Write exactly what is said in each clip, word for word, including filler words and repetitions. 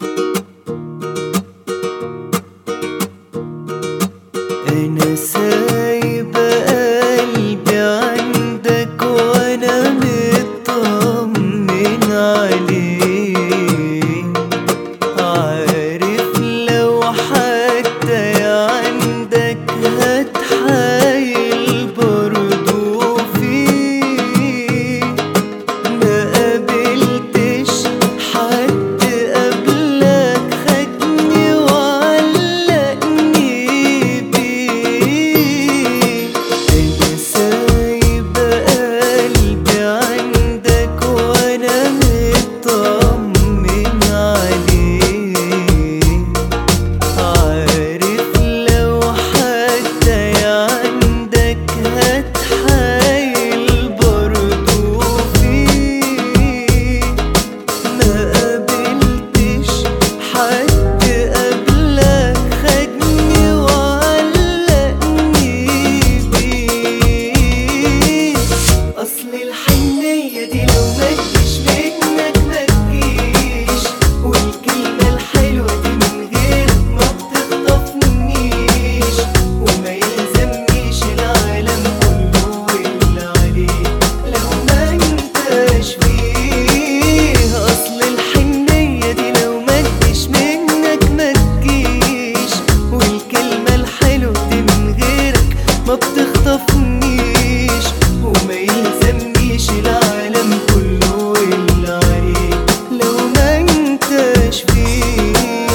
أنا سايب قلبي عندك وأنا مطمن عليه، عارف لو حتى عندك هتحايل برضو فيه. ما قابلتش حد قبلك خدني وعلقني بيه. أنا سايب قلبي عندك وأنا مطمن عليه، عارف لو حتى عندك هتحايل برضو فيه. ما قابلتش حد قبلك خدني وعلقني بيه. أصل الحنية دي لو متجيش منك متجيش، والكلمة الحلوة دي من غيرك ما بتخطفنيش، وما يلزمنيش العالم كله واللي عليه لو ما انتش فيه. أصل الحنية دي لو متجيش منك متجيش، والكلمة الحلوة دي من غيرك ما بتخطفنيش، وما يلزمنيش العالم كله واللي عليه لو ما انتش فيه.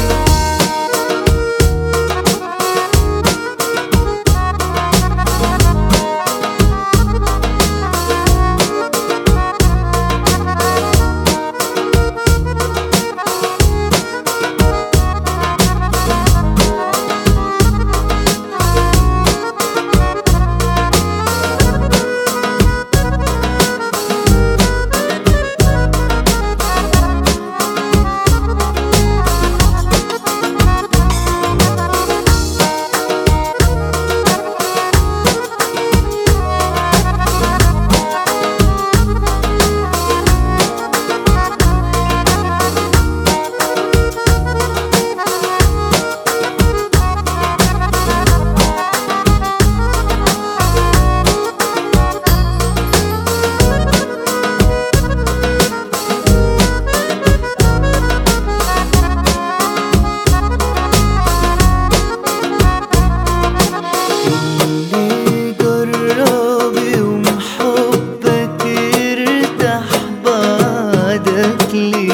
اللي جرب يوم حبك يرتاح بعدك ليه؟